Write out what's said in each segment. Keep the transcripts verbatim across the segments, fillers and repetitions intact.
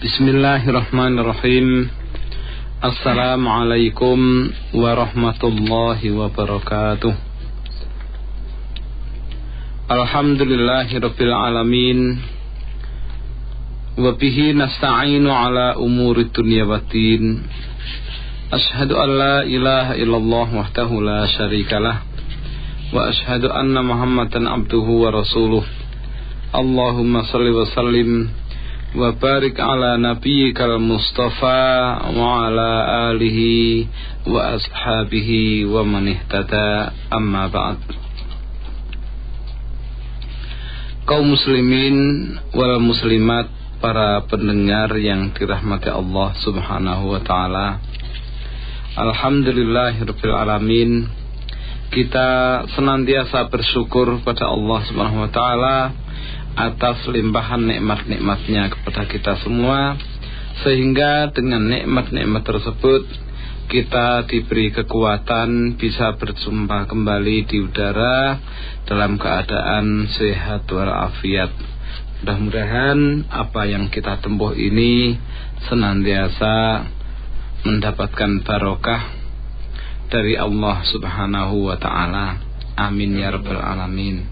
Bismillahirrahmanirrahim. Assalamualaikum warahmatullahi wabarakatuh. Alhamdulillahirabbil alamin. Wa bihi nasta'inu ala umuri dunya waddin. Ashhadu an la ilaha illallah wahdahu la syarikalah wa ashhadu anna Muhammadan abduhu wa rasuluh. Allahumma shalli wa sallim wa barik ala nabiyyikal mustafa wa ala alihi wa ashabihi wa man ihtada, amma ba'd. Kaum muslimin wal muslimat, para pendengar yang dirahmati Allah subhanahu wa ta'ala, alhamdulillahirabbil alamin. Kita senantiasa bersyukur pada Allah subhanahu wa ta'ala atas limpahan nikmat-nikmatnya kepada kita semua, sehingga dengan nikmat-nikmat tersebut kita diberi kekuatan bisa berjumpa kembali di udara dalam keadaan sehat walafiat. Mudah-mudahan apa yang kita tempuh ini senantiasa mendapatkan barokah dari Allah subhanahu wa ta'ala. Amin ya rabbal alamin.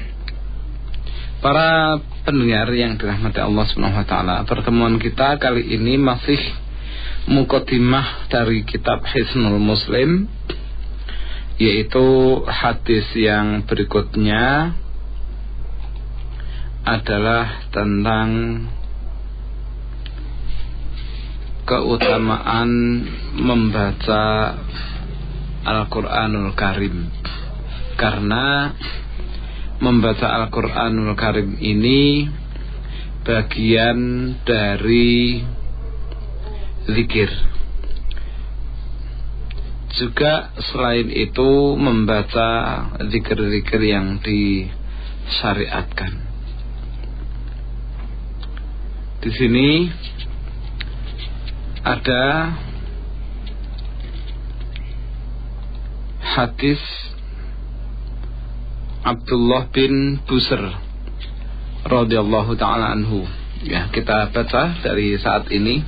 Para pendengar yang dirahmati Allah subhanahu wa ta'ala, pertemuan kita kali ini masih muqaddimah dari kitab Hisnul Muslim, yaitu hadis yang berikutnya adalah tentang keutamaan membaca Al-Quranul Karim. Karena membaca Al-Quranul Karim ini bagian dari zikir. Juga selain itu membaca zikir-zikir yang disyariatkan. Di sini ada hadis Abdullah bin Busr radhiyallahu ta'ala anhu. Ya, kita baca dari saat ini.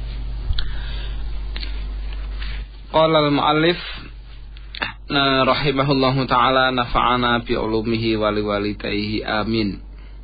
Qala al-muallif rahimahullahu ta'ala, nafa'ana bi ulumihi wa liwalidayhi amin.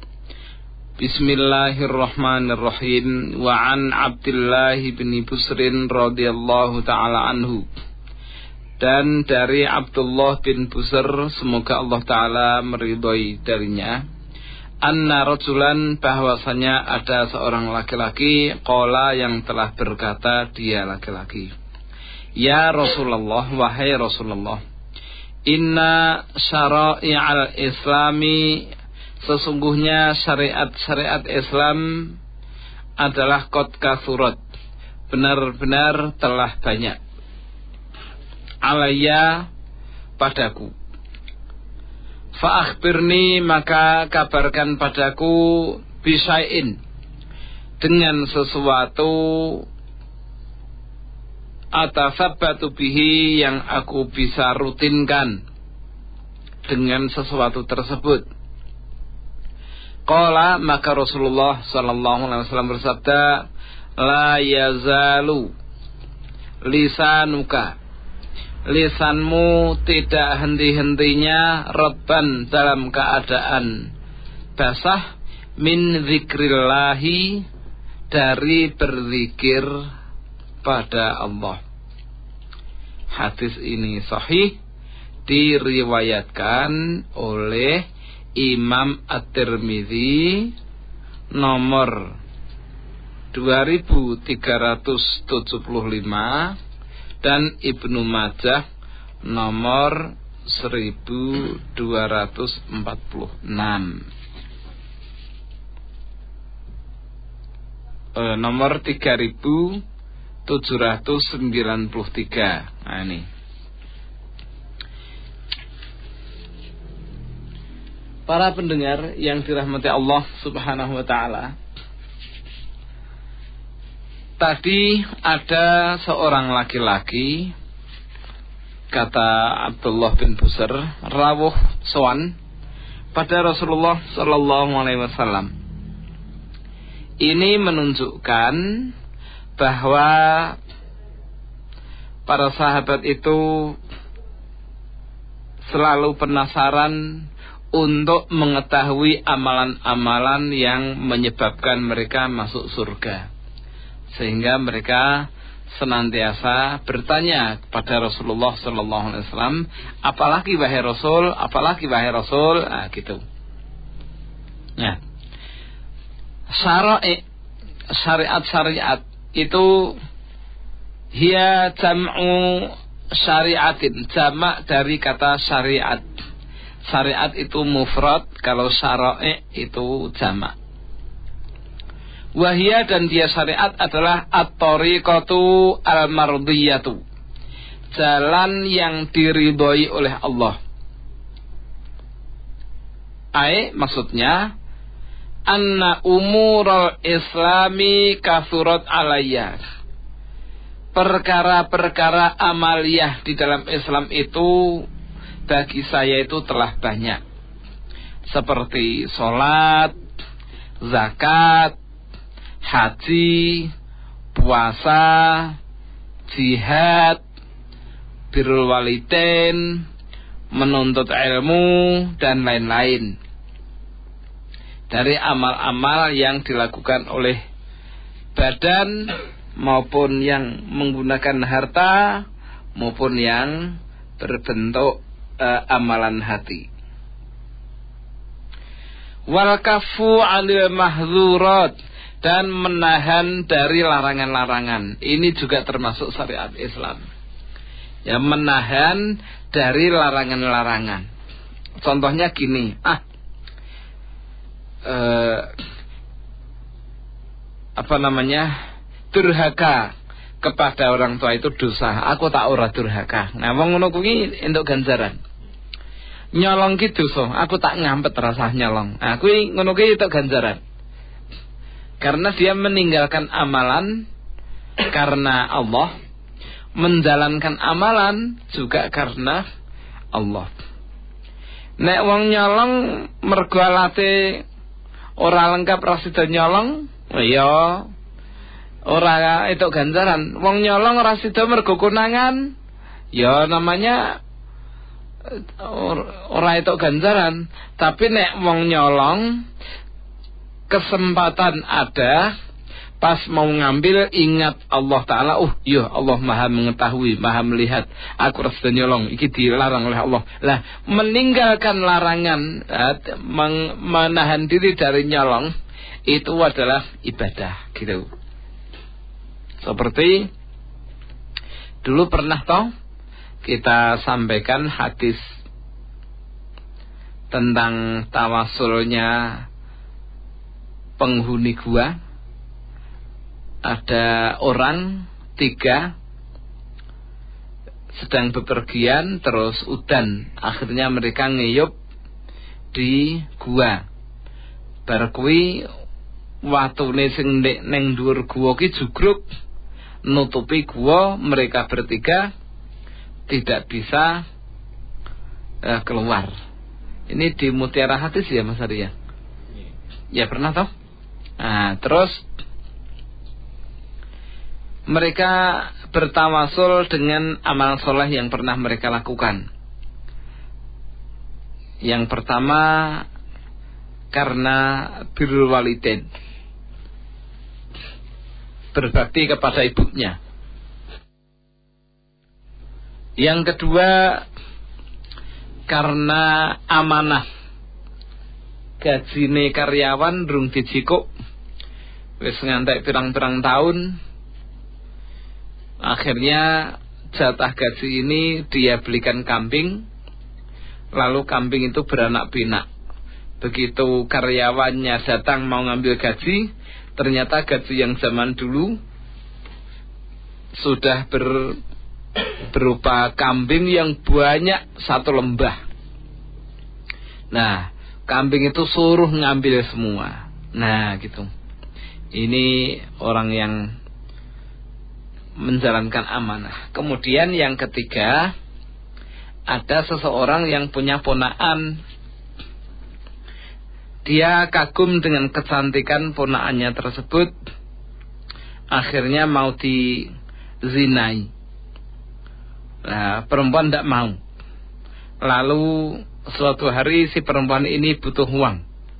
Bismillahirrahmanirrahim. Wa an Abdullah bin Busrin radhiyallahu ta'ala anhu. Dan dari Abdullah bin Busr, semoga Allah Ta'ala meridhoi darinya, anna rajulan, bahwasanya ada seorang laki-laki, qala, yang telah berkata, dia laki-laki, ya Rasulullah, wahai Rasulullah, inna syara'i'al islami, sesungguhnya syariat-syariat Islam adalah qad kasurat, benar-benar telah banyak, alayya, padaku. Fa akhbirni, maka kabarkan padaku, bisyai'in, dengan sesuatu, atasabbatu bihi, yang aku bisa rutinkan dengan sesuatu tersebut. Qala, maka Rasulullah sallallahu alaihi wasallam bersabda, la yazalu lisanuka, lisanmu tidak henti-hentinya, ratban, dalam keadaan basah, min zikrillahi, dari berzikir pada Allah. Hadis ini sahih, diriwayatkan oleh Imam At-Tirmidzi nomor dua ribu tiga ratus tujuh puluh lima dan Ibnu Majah nomor seribu dua ratus empat puluh enam. E, nomor tiga ribu tujuh ratus sembilan puluh tiga. Nah ini. Para pendengar yang dirahmati Allah subhanahu wa ta'ala, tadi ada seorang laki-laki, kata Abdullah bin Busr, rawuh sowan pada Rasulullah sallallahu alaihi wasallam. Ini menunjukkan bahwa para sahabat itu selalu penasaran untuk mengetahui amalan-amalan yang menyebabkan mereka masuk surga, sehingga mereka senantiasa bertanya kepada Rasulullah Sallallahu Alaihi Wasallam, apalagi wahai Rasul, apalagi wahai Rasul, nah, gitu. Nah, syara'i, syariat-syariat itu hiya jam'u syariatin, jamak dari kata syariat. Syariat itu mufrad, kalau syara'i itu jamak. Wahia, dan dia syariat adalah at-tariqatu al-mardiyatu, jalan yang diridhoi oleh Allah. Ai, maksudnya anna umurul islami kathurat alayya, perkara-perkara amaliyah di dalam Islam itu bagi saya itu telah banyak, seperti sholat, zakat, haji, puasa, jihad, birrul walidain, menuntut ilmu, dan lain-lain. Dari amal-amal yang dilakukan oleh badan, maupun yang menggunakan harta, maupun yang berbentuk uh, amalan hati. Wal kafu 'anil mahzurat, dan menahan dari larangan-larangan. Ini juga termasuk syariat Islam. Ya, menahan dari larangan-larangan. Contohnya gini, ah eh, apa namanya? Durhaka kepada orang tua itu dosa. Aku tak ora durhaka. Nah, wong ngono kuwi entuk ganjaran. Nyolong ki dosa. Aku tak ngampet rasah nyolong. Nah, kuwi ngono kuwi entuk ganjaran. Karena dia meninggalkan amalan karena Allah, menjalankan amalan juga karena Allah. Nek wong nyolong mergo alate ora lengkap ra sida nyolong, ya ora itu ganjaran. Wong nyolong ora sida mergo konangan, ya namanya ora itu ganjaran. Tapi nek wong nyolong kesempatan ada, pas mau ngambil ingat Allah Ta'ala, oh iya Allah maha mengetahui, maha melihat, aku rasa nyolong, iki dilarang oleh Allah. Lah, meninggalkan larangan, menahan diri dari nyolong, itu adalah ibadah, gitu. Seperti dulu pernah toh kita sampaikan hadis tentang tawasulnya penghuni gua. Ada orang tiga sedang bepergian, terus udan, akhirnya mereka ngeyup di gua. Bar kuwi watune sing ning dhuwur gua ki jugruk nutupi gua, mereka bertiga tidak bisa uh, keluar. Ini di Mutiara Hadis ya Mas Arya? Ya pernah toh? Nah, terus mereka bertawasul dengan amal soleh yang pernah mereka lakukan. Yang pertama karena birrul walidain, berbakti kepada ibunya. Yang kedua karena amanah, gajine karyawan durung dicikuk, wis ngantek pirang-pirang tahun. Akhirnya jatah gaji ini dia belikan kambing, lalu kambing itu beranak pinak. Begitu karyawannya datang mau ngambil gaji, ternyata gaji yang zaman dulu sudah ber, berupa kambing yang banyak satu lembah. Nah, kambing itu suruh ngambil semua. Nah, gitu. Ini orang yang menjalankan amanah. Kemudian yang ketiga, ada seseorang yang punya ponakan. dia kagum dengan kecantikan ponakannya tersebut, akhirnya mau dizinai. Nah, perempuan tidak mau. Lalu suatu hari si perempuan ini butuh uang.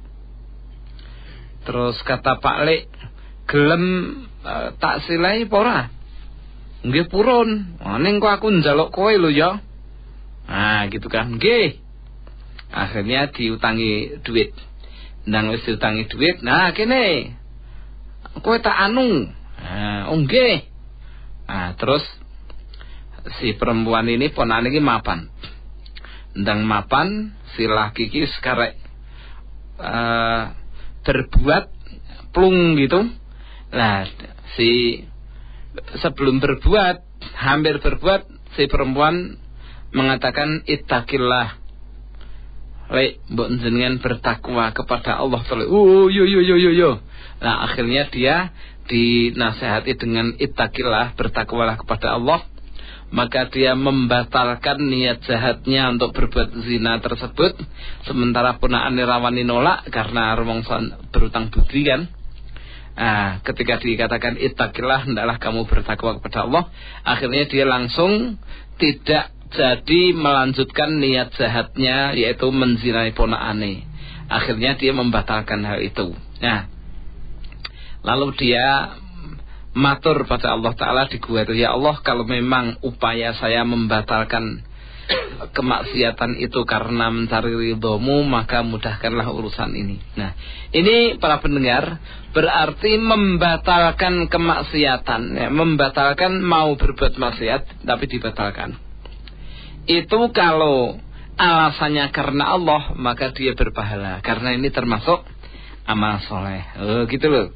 Terus kata Pak Lek, gelem uh, tak silai pora. Nggih purun. Oh, ning kok aku njaluk kowe lho ya. Nah, gitu kan. Nggih. Akhirnya diutangi duit. Nang wis diutangi duit, nah kene. Kowe tak anu. Nah, oh nggih. Nah, terus si perempuan ini ponan iki mapan. Ndang mapan si laki iki sekarek uh, berbuat plung gitu. Nah, si sebelum berbuat, hampir berbuat, si perempuan mengatakan ittaqillah. Lek mbok jenengan bertakwa kepada Allah Taala. Oh yo yo yo yo yo. Nah, akhirnya dia dinasihati dengan ittaqillah, bertakwalah kepada Allah. Maka dia membatalkan niat jahatnya untuk berbuat zina tersebut. Sementara ponakan rawani nolak karena rumangsa berutang budi kan. Nah, ketika dikatakan ittaqillah, hendaklah kamu bertakwa kepada Allah, akhirnya dia langsung tidak jadi melanjutkan niat jahatnya, yaitu menzinai ponakane. Akhirnya dia membatalkan hal itu. Nah, lalu dia matur pada Allah Ta'ala di gua itu, ya Allah, kalau memang upaya saya membatalkan kemaksiatan itu karena mencari ridhomu, maka mudahkanlah urusan ini. Nah, ini para pendengar berarti membatalkan kemaksiatan, ya, membatalkan mau berbuat maksiat tapi dibatalkan. Itu kalau alasannya karena Allah, maka dia berpahala, karena ini termasuk amal soleh. Oh, gitu loh.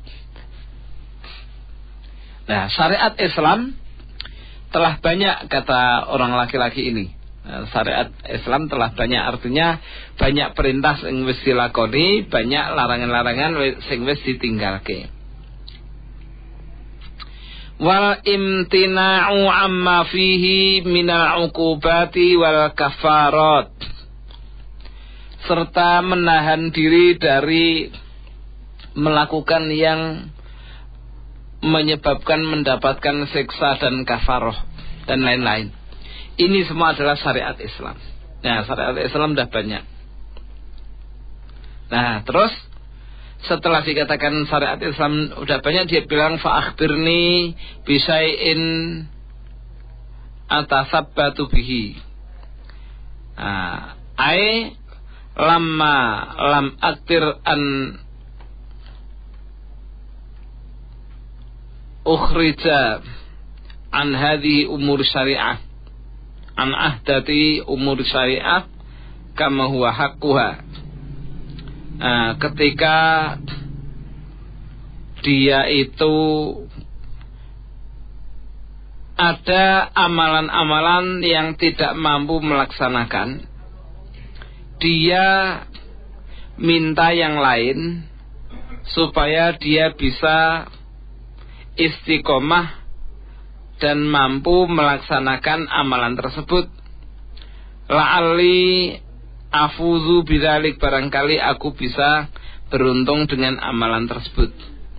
Nah, syariat Islam telah banyak, kata orang laki-laki ini. Nah, syariat Islam telah banyak, artinya banyak perintah sing wis dilakoni, banyak larangan-larangan sing wis ditinggalke. Wal imtina'u amma fihi minal uqubati wal kafarat, serta menahan diri dari melakukan yang menyebabkan mendapatkan siksa dan kafaroh dan lain-lain. Ini semua adalah syariat Islam. Nah, syariat Islam sudah banyak. Nah, terus setelah dikatakan syariat Islam udah banyak, dia bilang fa'akhbirni bisyai'in atasabbatu bihi. Nah, ai lamma lam aktir an ukhrija an hadhihi umur syariah an ahdati umur syariah kama huwa haqquha. Nah, ketika dia itu ada amalan-amalan yang tidak mampu melaksanakan, dia minta yang lain supaya dia bisa istiqomah dan mampu melaksanakan amalan tersebut. La'alli afuzu bidzalik, barangkali aku bisa beruntung dengan amalan tersebut.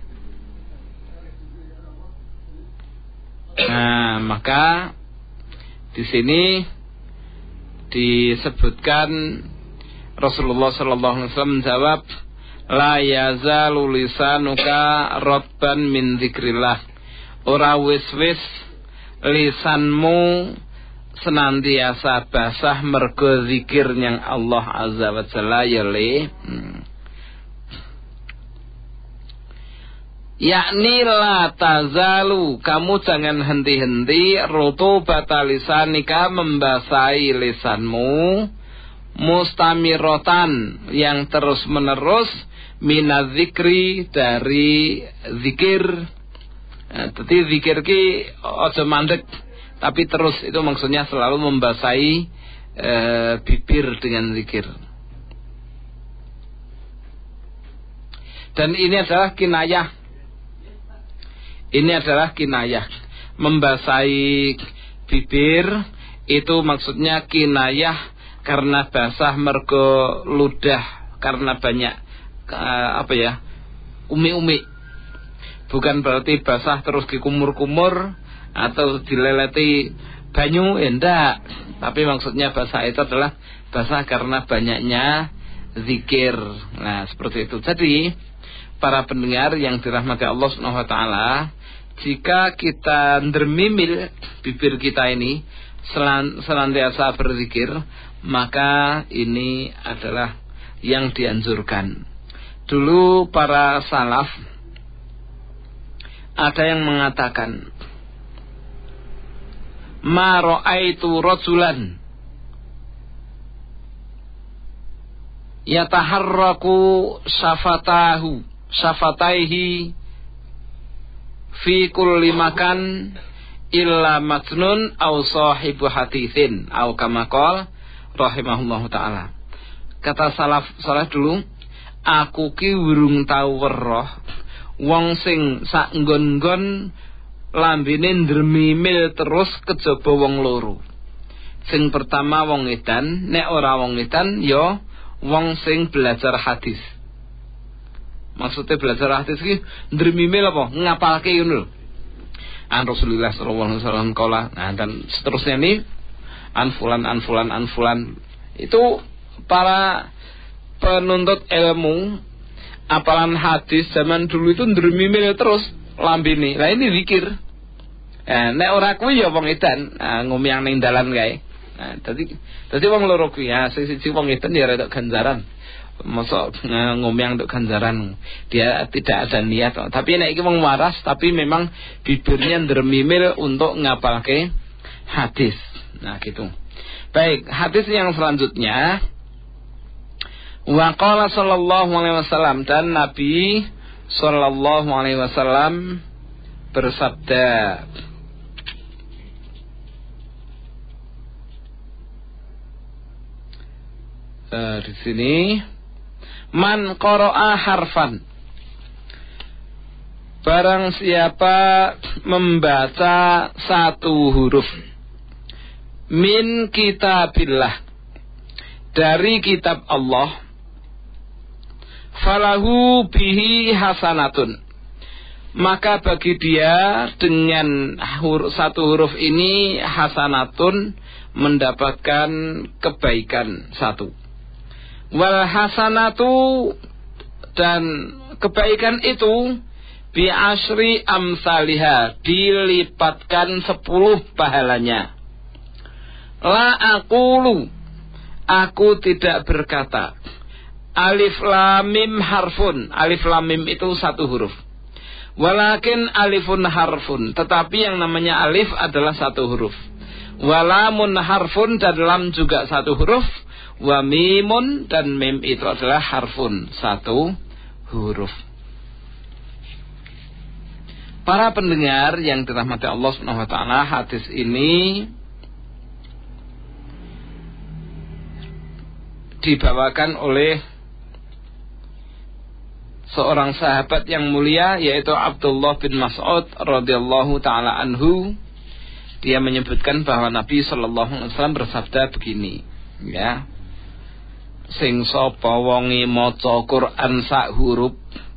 Nah, maka di sini disebutkan Rasulullah sallallahu alaihi wasallam menjawab, la yazalu lisanuka ratban min dzikrillah. Ora wis-wis lisanmu senantiasa basah mergo zikir yang Allah azza wa jalla ya le. Hmm. Yakni la tazalu, kamu jangan henti-henti, rutubata lisanika, membasahi lisanmu, mustamirotan, yang terus menerus, minadzikri, dari zikir. Nah, jadi zikir ki ojo mandek, tapi terus, itu maksudnya selalu membasahi e, bibir dengan zikir. Dan ini adalah kinayah. Ini adalah kinayah. Membasahi bibir itu maksudnya kinayah karena basah mergo ludah, karena banyak uh, apa ya, umi-umi. Bukan berarti basah terus dikumur-kumur atau dileleti banyu, enggak. Tapi maksudnya basah itu adalah basah karena banyaknya zikir. Nah, seperti itu. Jadi, para pendengar yang dirahmati Allah Subhanahu wa taala, jika kita ndremimil bibir kita ini senantiasa berzikir, maka ini adalah yang dianjurkan. Dulu para salaf ada yang mengatakan, ma ra'aitu rajulan yataharraku syafatahu syafataihi fi kulli makan illa majnun aw sahibu haditsin aw kama qala rahimahullahu taala. Kata salaf salaf dulu, aku ki urung tau weruh wong sing sak nggon-nggon lambene ndremimil terus kejaba wong loro. Sing pertama wong edan, nek ora wong edan ya wong sing belajar hadis. Maksudnya belajar hadis ki ndremimil apa? Ngapalke ngono lho. An Rasulullah sallallahu alaihi wasallam kala. Nah, dan seterusnya nih anfulan anfulan anfulan. Itu para penuntut ilmu apalan hadis zaman dulu itu ndremimil terus lambene. Lah ini zikir. Eh nek ora kuwi ya wong edan, nah, ngomyang ning dalan kae. Nah, dadi dadi wong loro kuwi ya sing siji wong edan ya rada ganjaran. Mosok uh, ngomyang untuk ganjaran. Dia tidak ada niat, tapi nek iki wong waras tapi memang bibirnya ndremimil untuk ngapalke hadis. Nah, gitu. Baik, hadis yang selanjutnya, wa qala sallallahu alaihi wasallam, dan Nabi sallallahu alaihi wasallam bersabda, uh, di sini, man qara'a harfan, barang siapa membaca satu huruf min kitabillah, dari kitab Allah, falahu bihi hasanatun, maka bagi dia dengan huruf, satu huruf ini hasanatun, mendapatkan kebaikan satu. Wal hasanatu, dan kebaikan itu bi asyri amsalihah, dilipatkan sepuluh pahalanya. La aqulu, aku tidak berkata, alif lam mim harfun, alif lam mim itu satu huruf. Walakin alifun harfun, tetapi yang namanya alif adalah satu huruf. Walamun harfun, dan lam juga satu huruf. Wa mimun, dan mim itu adalah harfun, satu huruf. Para pendengar yang dirahmati Allah Subhanahu wa taala, hadis ini dibawakan oleh seorang sahabat yang mulia, yaitu Abdullah bin Mas'ud radhiyallahu taala anhu. Dia menyebutkan bahwa Nabi sallallahu alaihi wasallam bersabda begini, ya, sing sapa wonge maca Quran sak huruf,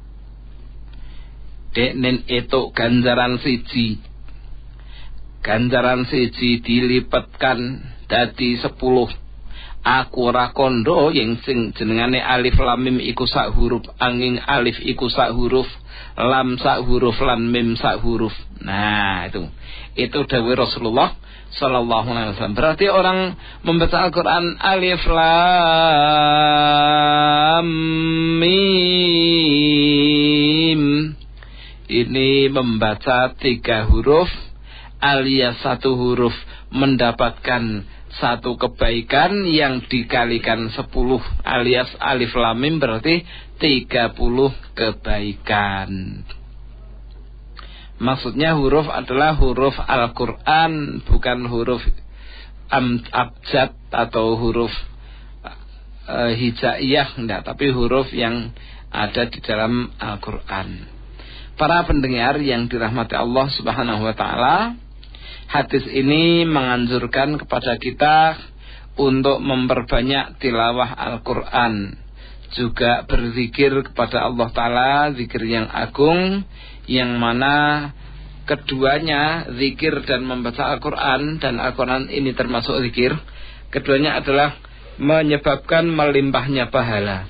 deknen etuk ganjaran siji, ganjaran siji dilipatkan dadi sepuluh. Aku ora kondo yang sing jenengane alif lam mim iku sak huruf, angin alif iku sak huruf, lam sak huruf, lan mim sak huruf. Nah, itu itu dawuh Rasulullah sallallahu alaihi wasallam. Berarti orang membaca Al-Qur'an alif lam mim ini membaca tiga huruf alias satu huruf mendapatkan satu kebaikan yang dikalikan sepuluh, alias alif lam mim berarti tiga puluh kebaikan. Maksudnya huruf adalah huruf Al-Quran, bukan huruf abjad atau huruf uh, hijaiyah, enggak, tapi huruf yang ada di dalam Al-Quran. Para pendengar yang dirahmati Allah Subhanahu wa taala, hadis ini menganjurkan kepada kita untuk memperbanyak tilawah Al-Quran. juga berzikir kepada Allah Ta'ala, zikir yang agung, yang mana keduanya, zikir dan membaca Al-Quran, dan Al-Quran ini termasuk zikir, keduanya adalah menyebabkan melimpahnya pahala.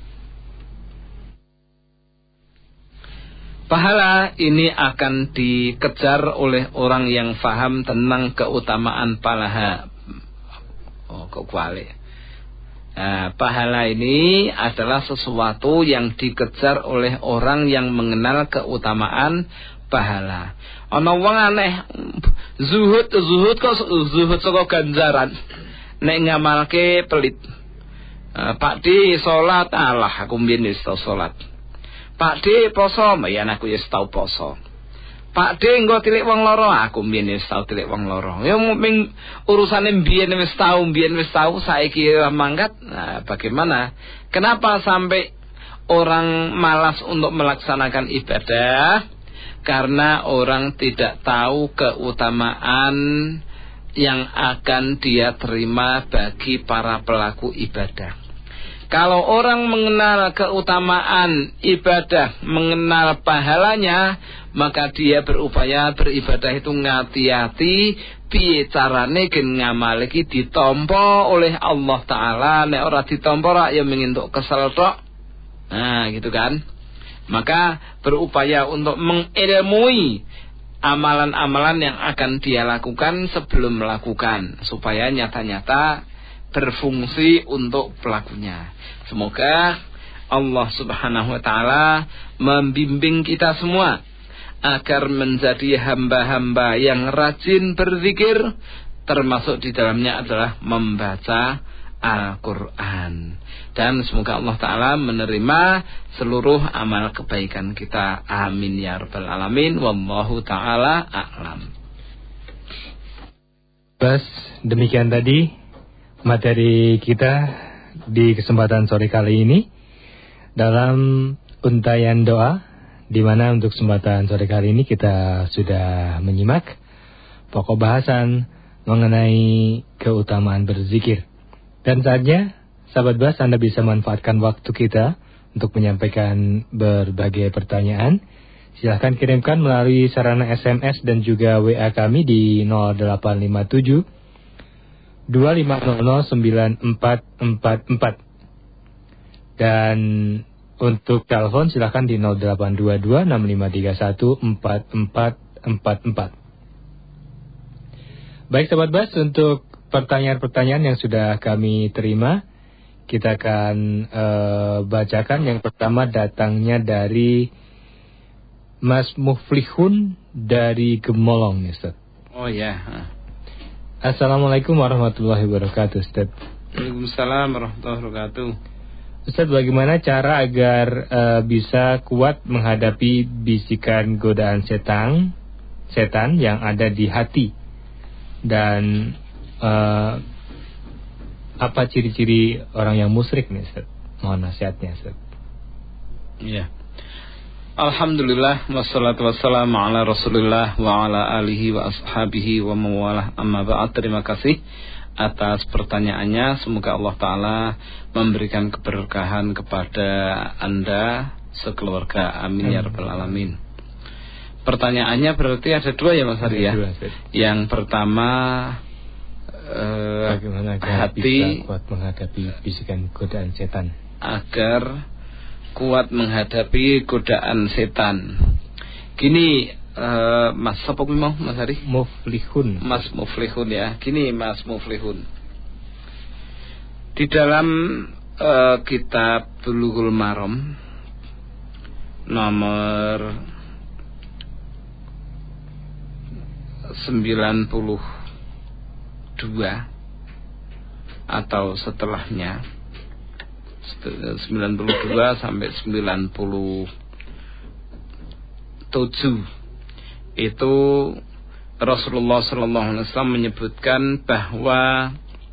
Pahala ini akan dikejar oleh orang yang faham tentang keutamaan pahala. Oh, kok kuali. Nah, pahala ini adalah sesuatu yang dikejar oleh orang yang mengenal keutamaan pahala. Ana wong aneh zuhud zuhud kok zuhud saka ganjaran. Nek ngamalke pelit. Uh, Pak Di salat, alah aku mbiyen wis tau salat. Pak D poso, ya aku ya tau poso. Pak D engko tilik wong loro, aku mbiyen wis tau tilik wong loro. Ya ming urusane mbiyen wis tau, mbiyen wis tau, saiki mangkat. Nah, bagaimana? Kenapa sampai orang malas untuk melaksanakan ibadah? Karena orang tidak tahu keutamaan yang akan dia terima bagi para pelaku ibadah. Kalau orang mengenal keutamaan ibadah, mengenal pahalanya, maka dia berupaya beribadah itu ngati-hati, piye carane gen ngamal iki ditampa oleh Allah Ta'ala. Nek ora ditampa rak ya mengintuk kesel tok. Nah, gitu kan. Maka berupaya untuk mengilmui amalan-amalan yang akan dia lakukan sebelum melakukan, supaya nyata-nyata berfungsi untuk pelakunya. Semoga Allah Subhanahu wa Ta'ala membimbing kita semua agar menjadi hamba-hamba yang rajin berzikir, termasuk di dalamnya adalah membaca Al-Quran. Dan semoga Allah Ta'ala menerima seluruh amal kebaikan kita. Amin ya rabbal alamin. Wallahu ta'ala a'lam. Bas, demikian tadi materi kita di kesempatan sore kali ini dalam untayan doa, di mana untuk kesempatan sore kali ini kita sudah menyimak pokok bahasan mengenai keutamaan berzikir. Dan saatnya, sahabat Bas, Anda bisa manfaatkan waktu kita untuk menyampaikan berbagai pertanyaan. Silahkan kirimkan melalui sarana S M S dan juga W A kami di nol delapan lima tujuh dua lima nol nol sembilan empat empat empat. Dan untuk telepon silahkan di nol delapan dua dua enam lima tiga satu empat empat empat empat. Baik sahabat Bas, untuk pertanyaan-pertanyaan yang sudah kami terima, kita akan uh, bacakan. Yang pertama datangnya dari Mas Muflihun dari Gemolong, Ustaz. Oh ya. Assalamualaikum warahmatullahi wabarakatuh, Ustaz. Waalaikumsalam warahmatullahi wabarakatuh. Ustaz, bagaimana cara agar uh, bisa kuat menghadapi bisikan godaan setan, setan yang ada di hati? Dan uh, apa ciri-ciri orang yang musyrik nih, Ustaz? Mohon nasihatnya, Ustaz. Iya. Alhamdulillah wassalatu wassalamu ala Rasulillah wa ala alihi wa ashabihi wa mawalah, amma ba'd. Terima kasih atas pertanyaannya. Semoga Allah Ta'ala memberikan keberkahan kepada Anda sekeluarga. Amin ya rabbal alamin. Pertanyaannya berarti ada dua ya Mas Hari ya. Yang pertama, uh, bagaimana agar hati bisa kuat menghadapi bisikan godaan setan? Agar kuat menghadapi godaan setan. Gini, uh, Mas siapa mau Mas Hari? Muflihun. Mas Muflihun ya. Gini Mas Muflihun. Di dalam uh, kitab Bulughul Maram nomor sembilan puluh dua atau setelahnya, sembilan puluh dua sampai sembilan puluh tujuh, itu Rasulullah Sallallahu Alaihi Wasallam menyebutkan bahwa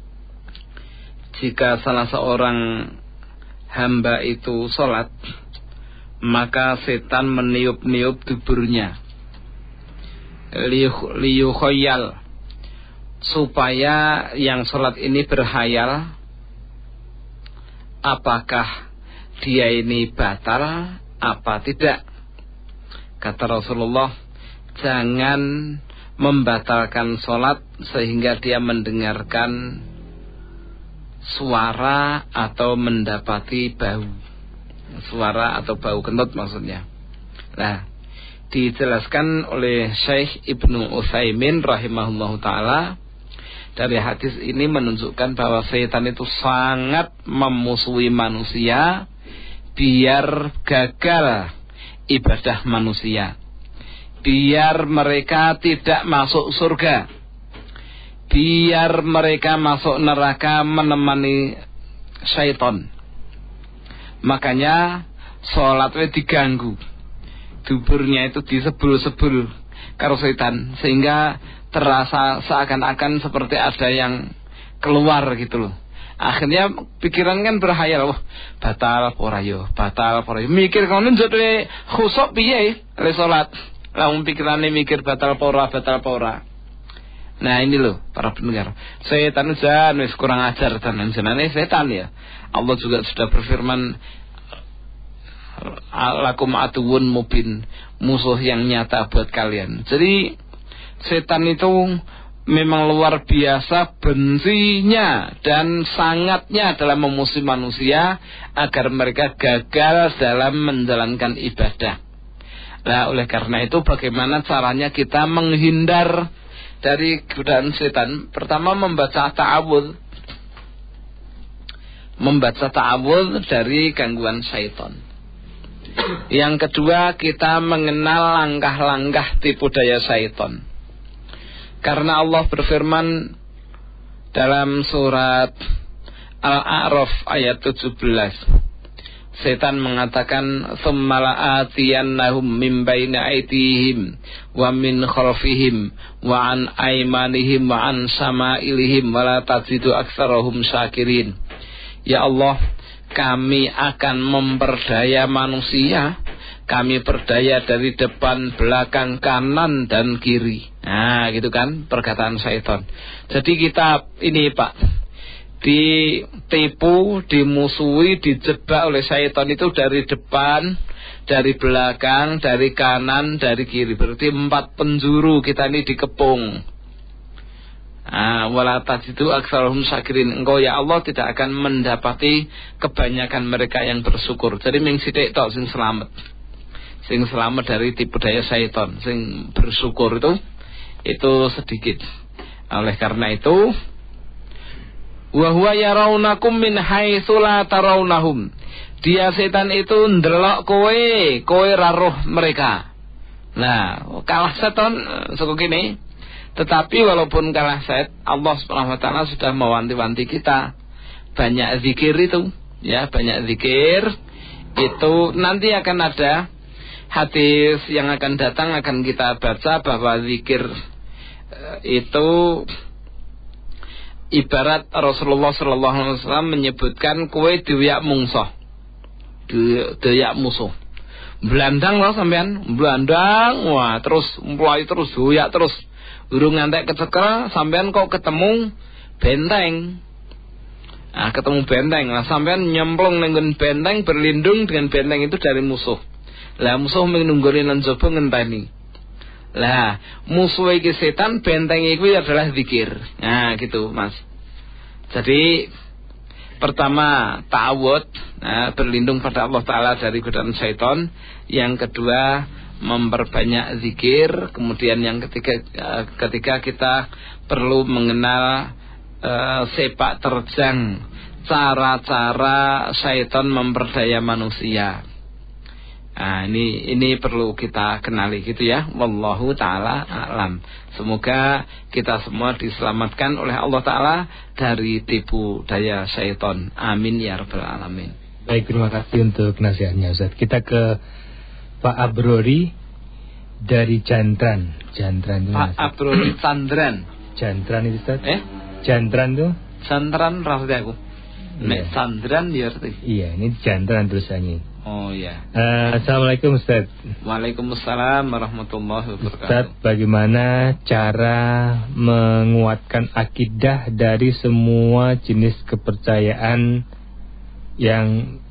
jika salah seorang hamba itu sholat, maka setan meniup-niup duburnya, liyukhoyal, supaya yang sholat ini berhayal apakah dia ini batal apa tidak. Kata Rasulullah, jangan membatalkan sholat sehingga dia mendengarkan suara atau mendapati bau. Suara atau bau kentut maksudnya. Nah, dijelaskan oleh Syekh Ibnu Utsaimin rahimahullahu ta'ala, dari hadis ini menunjukkan bahwa setan itu sangat memusuhi manusia biar gagal ibadah manusia, biar mereka tidak masuk surga, biar mereka masuk neraka menemani syaitan. Makanya sholatnya diganggu, duburnya itu disebul-sebul karo setan, sehingga terasa seakan-akan seperti ada yang keluar gitu loh. Akhirnya pikiran kan berhayal, wah batal ora yo, batal ora yo. Mikir kono njot khusuk piye le salat. Lamun pikirane mikir batal ora, batal ora. Nah ini loh para pendengar, setan jan wis kurang ajar tenan jenenge setan ya. Allah juga sudah berfirman, lakum aduwwun mubin, musuh yang nyata buat kalian. Jadi setan itu memang luar biasa bencinya dan sangatnya dalam memusuhi manusia agar mereka gagal dalam menjalankan ibadah. Nah, oleh karena itu bagaimana caranya kita menghindar dari godaan setan? Pertama, membaca ta'awudz. Membaca ta'awudz dari gangguan syaitan. Yang kedua, kita mengenal langkah-langkah tipu daya syaitan. Karena Allah berfirman dalam surat Al-A'raf ayat tujuh belas. Setan mengatakan, "Tsumma la'atiyannahum min baini aydihim wa min khalfihim wa an aymanihim wa an sama'ilihim wa la tajidu aktsarahum syakirin." Ya Allah, kami akan memperdaya manusia, kami perdaya dari depan, belakang, kanan, dan kiri. Nah gitu kan perkataan syaitan. Jadi kita ini Pak, ditipu, dimusuhi, dijebak oleh syaitan itu dari depan, dari belakang, dari kanan, dari kiri. Berarti empat penjuru kita ini dikepung. Ah, wala tajidu aktsarahum syakirin. Engkau ya Allah tidak akan mendapati kebanyakan mereka yang bersyukur. Jadi ming sithik tok sing selamat. Sing selamat dari tipu daya syaitan. Sing bersyukur itu itu sedikit. Oleh karena itu, wa huwa yarawnakum min haitsu la tarawnahum. Dia setan itu ndelok kowe, kowe ra roh mereka. Nah, kalah setan saka kene. Tetapi walaupun kalah set, Allah Subhanahu wa taala sudah mewanti-wanti kita. Banyak zikir itu, ya, banyak zikir. Itu nanti akan ada hadis yang akan datang, akan kita baca bahwa zikir itu ibarat Rasulullah sallallahu alaihi wasallam menyebutkan kowe diwiyak mungsuh. Diwiyak musuh. Blandang loh sampean, blandang, wah terus mulai terus doyak terus. Urung ngantek kecekel, sampean kok ketemu benteng. Nah, ketemu benteng. Lah sampean nyemplung ning benteng, berlindung dengan benteng itu dari musuh. Lah musuh menungguri nang jaba ngenteni. Lah musuh iki setan, benteng iku adalah zikir. Nah, gitu, Mas. Jadi pertama ta'awudz, nah, berlindung pada Allah Ta'ala dari godaan syaitan. Yang kedua, memperbanyak zikir. Kemudian yang ketiga, ketika kita perlu mengenal uh, sepak terjang cara-cara syaitan memperdaya manusia. Nah, ini ini perlu kita kenali gitu ya. Wallahu ta'ala a'lam. Semoga kita semua diselamatkan oleh Allah Ta'ala dari tipu daya syaitan. Amin ya rabbal alamin. Baik, terima kasih untuk nasihatnya Ustaz. Kita ke Pak Abrori dari Jantran. Jantran itu Pak Abrori Chandran. Jantran itu Ustaz? Eh? Jantran tuh? Jantran rasanya aku. Nek Chandran ya arti. Iya, ini Jantran tulisannya. Oh iya. Uh, Assalamualaikum Ustaz. Waalaikumsalam warahmatullahi wabarakatuh. Ustaz, bagaimana cara menguatkan akidah dari semua jenis kepercayaan yang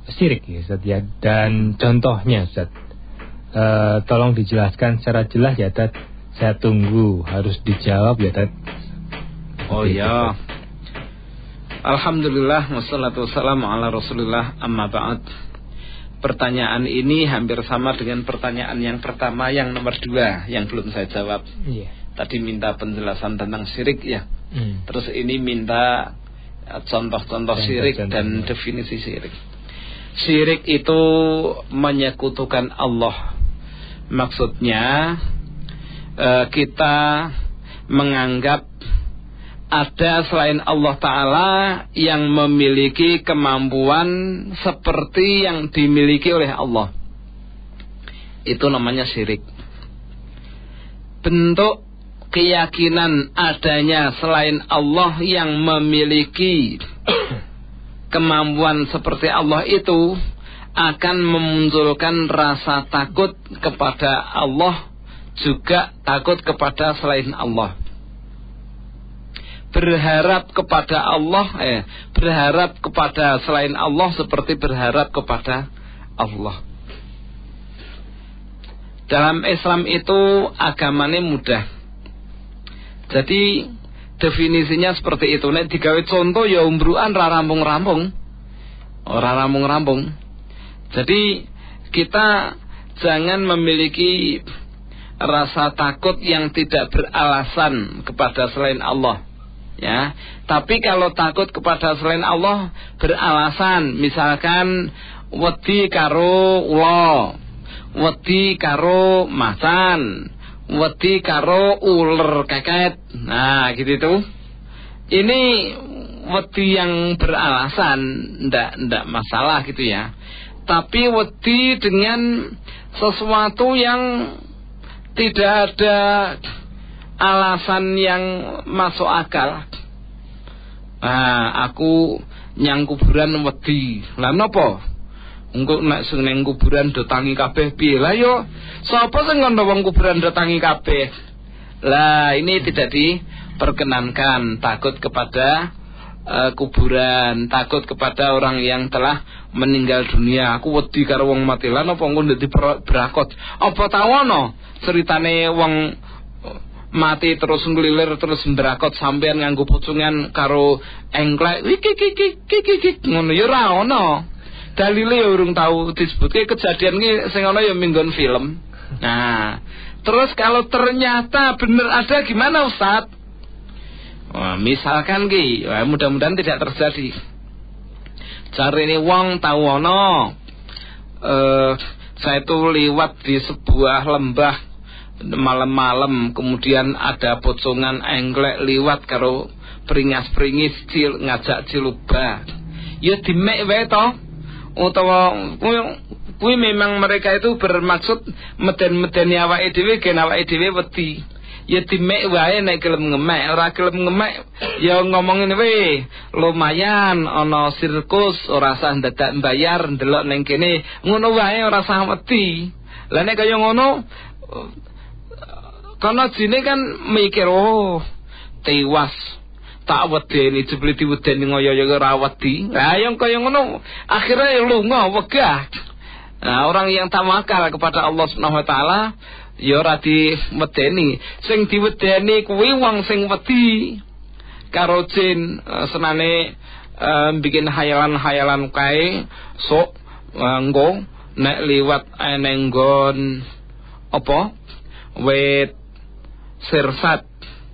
syirik ya Ustaz ya. Dan contohnya Ustaz, e, tolong dijelaskan secara jelas ya Tad. Saya tunggu, harus dijawab ya Tad. Oh ya. Alhamdulillah wassalatu wassalamu ala Rasulillah, amma ba'd. Pertanyaan ini hampir sama dengan pertanyaan yang pertama, yang nomor dua, yang belum saya jawab. Iya. Tadi minta penjelasan tentang syirik ya. Hmm. Terus ini minta contoh-contoh syirik dan contoh. definisi syirik. Syirik itu menyekutukan Allah. Maksudnya eh, kita menganggap ada selain Allah Ta'ala yang memiliki kemampuan seperti yang dimiliki oleh Allah. Itu namanya syirik. Bentuk keyakinan adanya selain Allah yang memiliki kemampuan seperti Allah itu akan memunculkan rasa takut kepada Allah, juga takut kepada selain Allah. Berharap kepada Allah, eh, berharap kepada selain Allah seperti berharap kepada Allah. Dalam Islam itu agamanya mudah. Jadi definisinya seperti itu. Nek digawe contoh ya umbruan ra rampung-rampung. Ora rampung-rampung. Jadi kita jangan memiliki rasa takut yang tidak beralasan kepada selain Allah. Ya, tapi kalau takut kepada selain Allah beralasan, misalkan wedi karo ula, wedi karo macan, wedi karo uler keket. Nah, gitu tuh. Ini wedi yang beralasan, ndak ndak masalah gitu ya. Tapi wedi dengan sesuatu yang tidak ada alasan yang masuk akal. Nah, aku nyang kuburan wedi. Lah napa? Engko nek sing nang kuburan do tangi kabeh piye? Lah yo sapa sing ngono wong kuburan do tangi kabeh? Lah ini tidak diperkenankan. Takut kepada uh, kuburan, takut kepada orang yang telah meninggal dunia. Aku wedi karo wong mati. Lah napa engko ndek berakot? Apa tawono ceritane wong mati terus ngelilir terus berakot sampean nganggo pucungan karo engklek iki iki iki iki ngono ya ora ono. Dalile ya urung tau disebutke kejadian iki sing ana ya minggon film. Nah, terus kalau ternyata bener ada gimana Ustaz? Wah, misalkan ki, wah, mudah-mudahan tidak terjadi. Jarine wong tau ono eh saya tuh liwat di sebuah lembah malam-malam, kemudian ada pocongan engklek liwat karo peringas-peringis cil ngajak ciluba. Ya dimek wae to. Utawa kuwi memang mereka itu bermaksud meden-medeni awake dhewe gen awake dhewe wedi. Ya dimek wae nek gelem ngemek, ora gelem ngemek ya ngomongin wae. Lumayan ana sirkus, ora usah dadak mbayar ndelok ning kene. Ngono wae ora usah wedi. Lah nek kaya ngono karena jine kan mikir, oh tewas tak wedeni jebule diwedeni ngoyo-yo ora wedi. Lah yang kaya ngono akhirnya lunga wegah. Nah, orang yang tawakal kepada Allah Subhanahu wa taala ya ora diwedeni. Sing diwedeni kuwi wong sing wedi karo jin, uh, senane uh, bikin hayalan-hayalan kae sok uh, nggo nek liwat eneng nggon apa wet Sirsat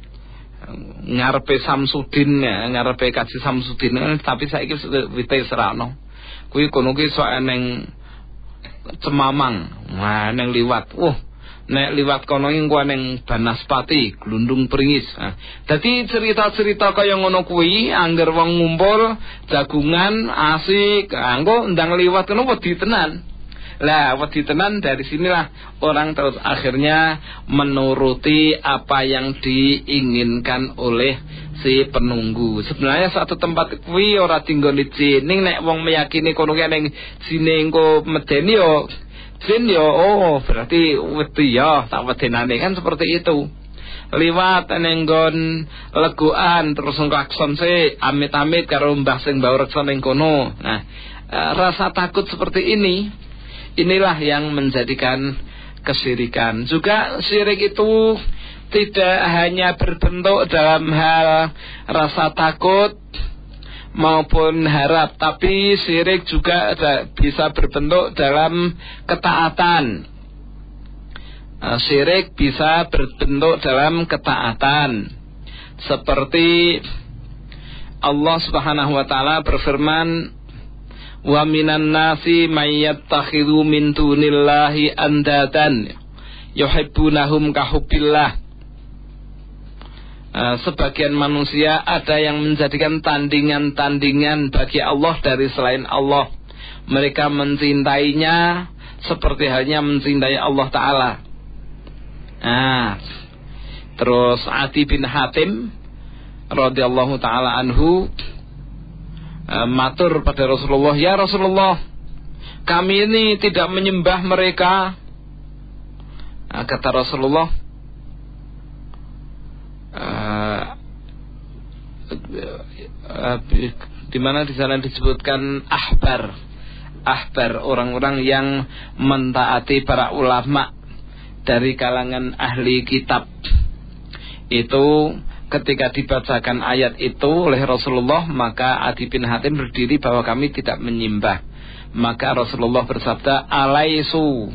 ngarepe Samsudin ya, ngarepe Kaji Samsudin, tapi saiki wite serano. Kuwi kono ki sok eneng cemamang. Nah, neng liwat. Wah, nek liwat kono iki ku eneng banaspati, glundung pringis. Nah, dadi cerita-cerita kaya ngono kuwi angger wong ngumpul jagungan asik, anggo ndang liwat kono wedi tenan. Lah wedi tenan, dari sinilah orang terus akhirnya menuruti apa yang diinginkan oleh si penunggu. Sebenarnya satu tempat kuwi ora tinggone jin, ning nek wong meyakini kono ki ning jine engko medeni yo jin yo, oh berarti wedi ya tak wedenane kan seperti itu. Liwat ning nggon legokan terus nglakson se amit-amit karo mbah sing mbau reksa ning kono. Nah, uh, rasa takut seperti ini, inilah yang menjadikan kesyirikan. Juga syirik itu tidak hanya berbentuk dalam hal rasa takut maupun harap, tapi syirik juga ada, bisa berbentuk dalam ketaatan. uh, Syirik bisa berbentuk dalam ketaatan, seperti Allah Subhanahu wa taala berfirman, wa minan nasi may yattakhidhu min dunillahi andadan yuhibbunahum kahubbillah. Uh, sebagian manusia ada yang menjadikan tandingan-tandingan bagi Allah dari selain Allah. Mereka mencintainya seperti halnya mencintai Allah Ta'ala. Nah, terus Adi bin Hatim radhiyallahu ta'ala anhu uh, matur pada Rasulullah, ya Rasulullah, kami ini tidak menyembah mereka. Nah, kata Rasulullah, uh, uh, di mana di sana disebutkan ahbar, ahbar orang-orang yang mentaati para ulama dari kalangan ahli kitab. Itu ketika dibacakan ayat itu oleh Rasulullah, maka Adi bin Hatim berdiri bahwa kami tidak menyembah. Maka Rasulullah bersabda, alaisu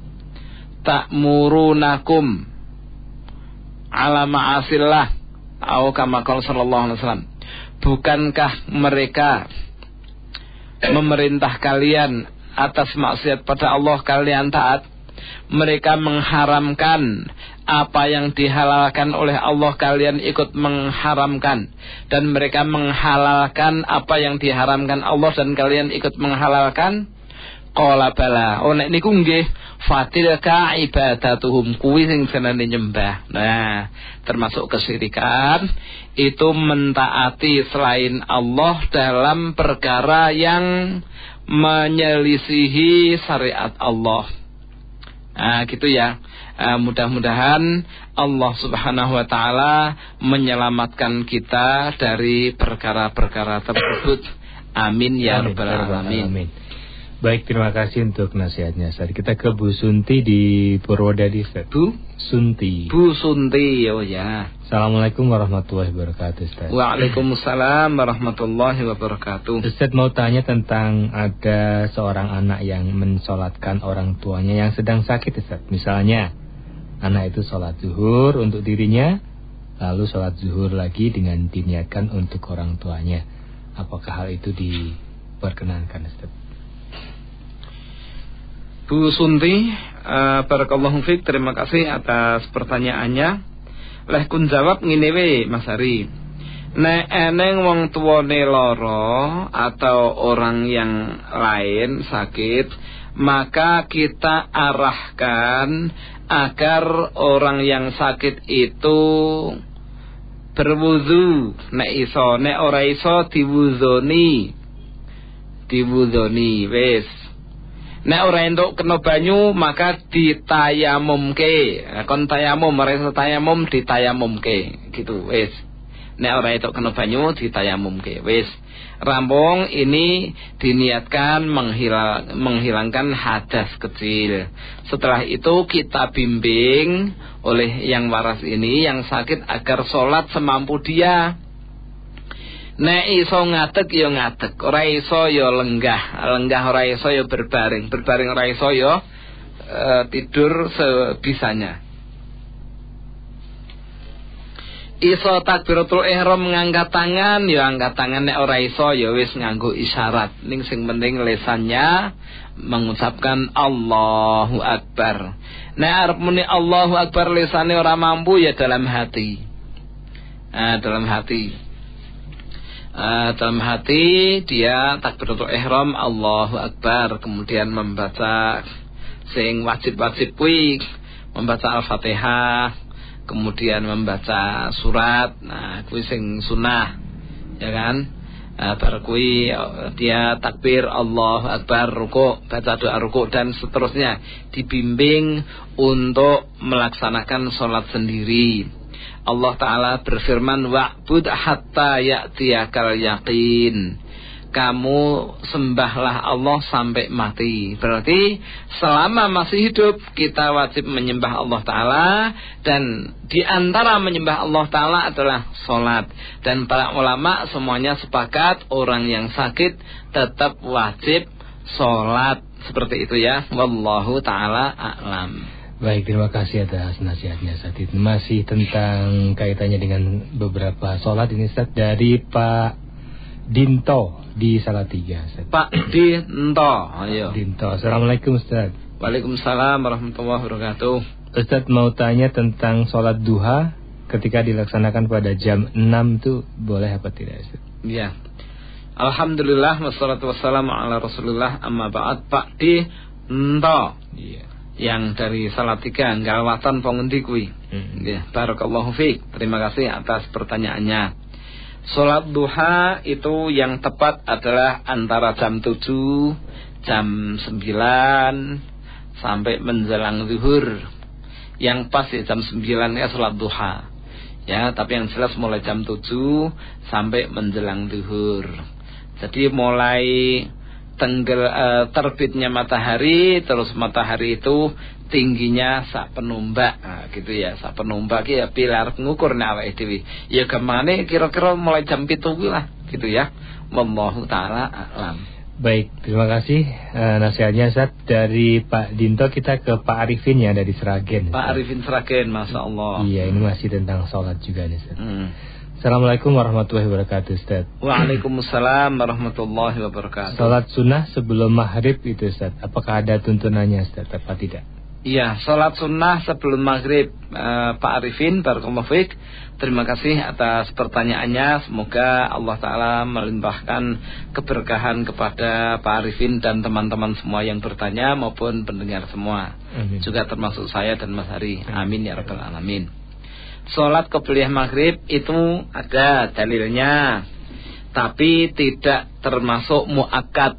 ta'murunakum ala ma'asillah, atau kama qala sallallahu alaihi wasallam, bukankah mereka memerintah kalian atas maksiat pada Allah kalian taat? Mereka mengharamkan apa yang dihalalkan oleh Allah kalian ikut mengharamkan, dan mereka menghalalkan apa yang diharamkan Allah dan kalian ikut menghalalkan. Qala bala, oh nek niku nggih, fatilka ibadatuhum, kuwi sing senane nyembah. Nah, termasuk kesyirikan itu mentaati selain Allah dalam perkara yang menyelisihi syariat Allah. Nah, gitu ya. Uh, mudah-mudahan Allah Subhanahu wa taala menyelamatkan kita dari perkara-perkara tersebut. Amin ya rabbal alamin. Baik, terima kasih untuk nasihatnya. Ustaz, kita ke Bu Sunti di Purwodadi. Bu Sunti. Bu Sunti, oh ya. Assalamualaikum warahmatullahi wabarakatuh, Ustaz. Waalaikumsalam warahmatullahi wabarakatuh. Ustaz mau tanya tentang ada seorang anak yang mensolatkan orang tuanya yang sedang sakit, Ustaz. Misalnya anak itu sholat zuhur untuk dirinya, lalu sholat zuhur lagi dengan diniatkan untuk orang tuanya. Apakah hal itu diperkenankan, Ustaz? Bu Sunti, uh, barakallahu fiik, terima kasih atas pertanyaannya. Leh kun jawab ngene we, Mas Hari. Nek eneng wong tuwane lara atau orang yang lain sakit, maka kita arahkan agar orang yang sakit itu berwudu. Nek iso, nek ora iso diwudoni. Diwudoni wis. Nek ora entuk kena banyu maka ditayamumke. Kon tayamum, ora iso tayamum ditayamumke. Gitu wis. Nek ora entuk kena banyu ditayamumke. Wis. Rampung ini diniatkan menghilal, menghilangkan hadas kecil. Setelah itu kita bimbing oleh yang waras ini yang sakit agar sholat semampu dia. Nek iso ngadeg ya ngadeg, ora iso ya lenggah, lenggah ora iso ya berbaring, berbaring ora iso ya e, tidur sebisanya. Iso takbiratul ihram ngangkat tangan ya angkat tangan, nek ora iso ya wis nganggo isyarat. Ning sing penting lesannya mengucapkan Allahu Akbar. Nek arep muni Allahu Akbar lesane ora mampu ya dalam hati. Nah, dalam hati. Uh, dalam hati dia takbiratul ihram Allahu Akbar, kemudian membaca sing wajib-wajib kuwi, membaca Al-Fatihah, kemudian membaca surat, nah kuwi sing sunah ya kan. Uh, bar kuwi dia takbir Allahu Akbar, ruku', baca doa ruku' dan seterusnya, dibimbing untuk melaksanakan sholat sendiri. Allah Ta'ala berfirman, wa'bud hatta ya'tiyakal yaqin. kamu sembahlah Allah sampai mati. Berarti selama masih hidup kita wajib menyembah Allah Ta'ala, dan di antara menyembah Allah Ta'ala adalah sholat. Dan para ulama semuanya sepakat orang yang sakit tetap wajib sholat. Seperti itu ya. Wallahu ta'ala a'lam. Baik, terima kasih atas nasihatnya Ustaz. Masih tentang kaitannya dengan beberapa sholat ini Ustaz, dari Pak Dinto di Salatiga Ustaz. Pak Dinto, ayo. Dinto, Assalamualaikum Ustaz. Waalaikumsalam warahmatullahi wabarakatuh. Ustaz mau tanya tentang sholat duha ketika dilaksanakan pada jam enam itu boleh apa tidak Ustaz? Iya. Alhamdulillah wassalatu wassalamu ala Rasulillah, amma ba'd. Pak Dinto. Iya. Yang dari Salatiga, Galwatan pengendi kuwi. Hmm. Ya, barakallahu fiik. Terima kasih atas pertanyaannya. Salat duha itu yang tepat adalah antara jam tujuh, jam sembilan sampai menjelang zuhur. Yang pas ya jam sembilan ya salat duha. Ya, tapi yang jelas mulai jam tujuh sampai menjelang zuhur. Jadi mulai tenggel uh, terbitnya matahari, terus matahari itu tingginya sak penumbak, nah, gitu ya, sak penumbak ya pilar ngukur nek awake dhewe. Ya gamane kira-kira mulai jam pitu lah, gitu ya. Wallahu taala a'lam. Baik, terima kasih uh, nasihatnya Ustaz. Dari Pak Dinto kita ke Pak Arifin ya, dari Sragen. Pak Arifin Sragen, Masya Allah. Iya, ini masih tentang sholat juga nih Ustaz. Hmm. Assalamualaikum warahmatullahi wabarakatuh Ustaz. Waalaikumsalam warahmatullahi wabarakatuh. Salat sunnah sebelum maghrib itu Ustaz, apakah ada tuntunannya Ustaz apa tidak? Iya, salat sunnah sebelum maghrib, uh, Pak Arifin, barakallahu fiik. Terima kasih atas pertanyaannya. Semoga Allah Ta'ala melimpahkan keberkahan kepada Pak Arifin dan teman-teman semua yang bertanya maupun pendengar semua. Amin. Juga termasuk saya dan Mas Hari. Amin ya rabbal alamin. Salat qobliyah maghrib itu ada dalilnya, tapi tidak termasuk muakkad.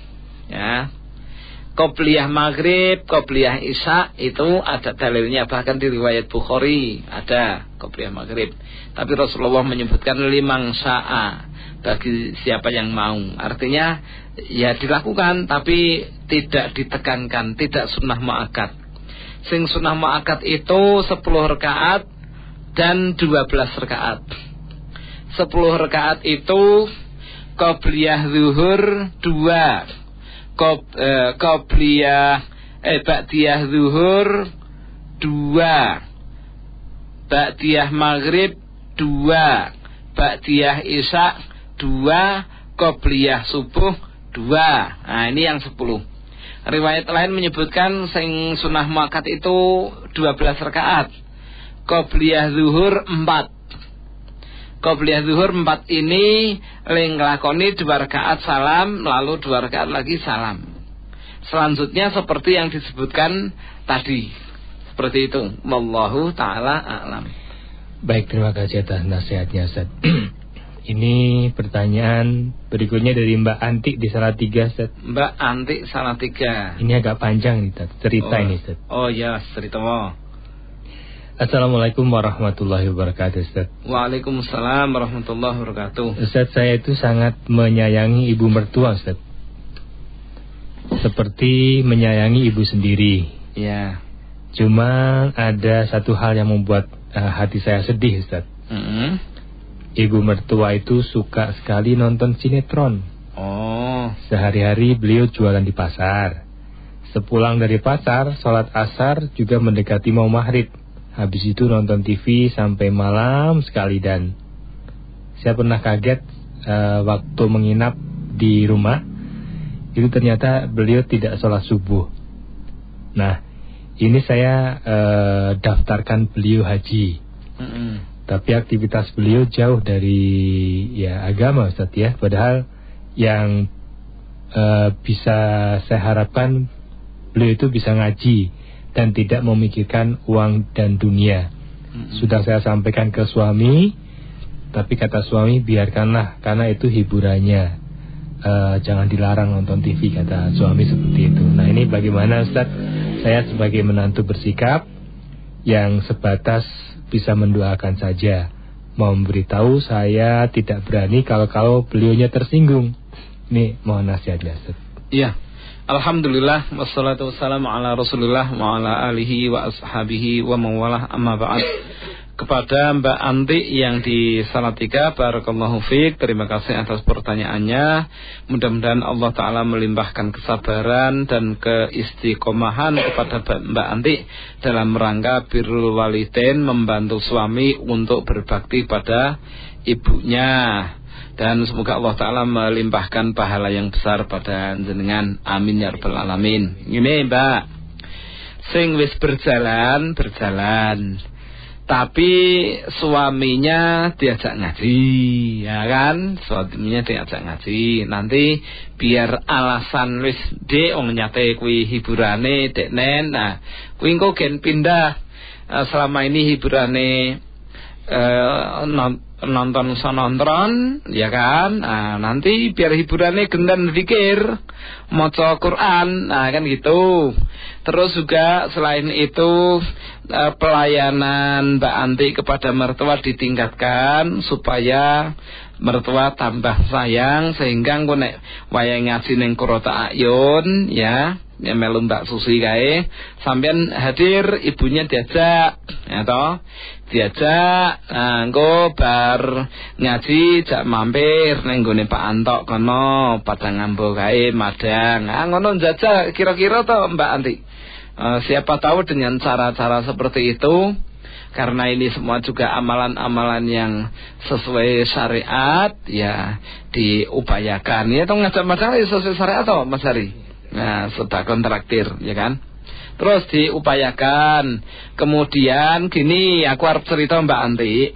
Ya, qobliyah maghrib, qobliyah isya itu ada dalilnya, bahkan di riwayat Bukhari ada qobliyah maghrib. Tapi Rasulullah menyebutkan liman sya'a, bagi siapa yang mau. Artinya ya dilakukan, tapi tidak ditekankan, tidak sunnah muakkad. Sing sunnah muakkad itu sepuluh rakaat dan dua belas rakaat. sepuluh rakaat itu qobliyah zuhur dua, Qob, eh, qobliyah eh ba'diyah zuhur dua, ba'diyah maghrib dua, ba'diyah isya dua, qobliyah subuh dua. Nah, ini yang sepuluh. Riwayat lain menyebutkan sing sunnah muakkad itu dua belas rakaat. Qobliyah zuhur empat. Qobliyah zuhur empat ini ling lakoni dua rakaat salam, lalu dua rakaat lagi salam. Selanjutnya seperti yang disebutkan tadi. Seperti itu. Wallahu ta'ala a'lam. Baik, terima kasih atas nasihatnya Ustaz. Ini pertanyaan berikutnya dari Mbak Antik di Salatiga Ustaz. Mbak Antik Salatiga. Ini agak panjang nih Ustaz, cerita oh. ini Ustaz. Oh ya, cerita mau. Assalamualaikum warahmatullahi wabarakatuh Ustaz. Waalaikumsalam warahmatullahi wabarakatuh. Ustaz, saya itu sangat menyayangi ibu mertua Ustaz, seperti menyayangi ibu sendiri. Ya. Cuma ada satu hal yang membuat uh, hati saya sedih Ustaz. Mm-hmm. Ibu mertua itu suka sekali nonton sinetron. Oh. Sehari-hari beliau jualan di pasar. Sepulang dari pasar, sholat asar juga mendekati mau maghrib. Habis itu nonton T V sampai malam sekali, dan saya pernah kaget uh, waktu menginap di rumah. Itu ternyata beliau tidak sholat subuh. Nah, ini saya uh, daftarkan beliau haji. Mm-hmm. Tapi aktivitas beliau jauh dari ya agama Ustaz ya. Padahal yang uh, bisa saya harapkan beliau itu bisa ngaji dan tidak memikirkan uang dan dunia. Mm-hmm. Sudah saya sampaikan ke suami, tapi kata suami biarkanlah karena itu hiburannya. Uh, jangan dilarang nonton T V, kata suami seperti itu. Nah, ini bagaimana Ustaz? Saya sebagai menantu bersikap yang sebatas bisa mendoakan saja. Mau memberitahu saya tidak berani kalau-kalau beliaunya tersinggung. Nih mohon nasihatnya Ustaz. Iya. Alhamdulillah wassalatu wassalamu ala Rasulillah wa ala alihi wa ashabihi wa mawalah, amma ba'd. Kepada Mbak Anti yang di Salatiga, barakallahu fiik, terima kasih atas pertanyaannya. Mudah-mudahan Allah Ta'ala melimpahkan kesabaran dan keistiqomahan kepada Mbak Anti dalam rangka birrul walidain, membantu suami untuk berbakti pada ibunya. Dan semoga Allah Ta'ala melimpahkan pahala yang besar pada jenengan. Amin ya rabbal alamin. Ini Mbak, sing wis berjalan, berjalan, tapi suaminya diajak ngaji, ya kan? Suaminya diajak ngaji. Nanti biar alasan wis dek wong nyate kuwi hiburane deknen. Nah, kuwi engko gen pindah. Uh, selama ini hiburane uh, nonton sonotron, ya kan? Nah, nanti biar hiburannya gendan zikir, maca Quran, nah kan gitu. Terus juga selain itu pelayanan Mbak Anti kepada mertua ditingkatkan supaya mertua tambah sayang, sehingga engko nek wayang ngaji ning Kurota Ayun, ya, ya melu Mbak Susi kae, sampean hadir, ibunya diajak, ya toh, diajak, nah, engko bar ngaji jak mampir ning gone Pak Antok kono, Padang Ambo kae madang. Ah ngono njajal kira-kira to Mbak Anti. Uh, siapa tahu dengan cara-cara seperti itu, karena ini semua juga amalan-amalan yang sesuai syariat, ya diupayakan. Ya toh ngajak-ngajak sesuai syariat toh Mas Hari. Nah, sudah kontraktir, ya kan? Terus diupayakan. Kemudian gini, aku harus cerita Mbak Anti,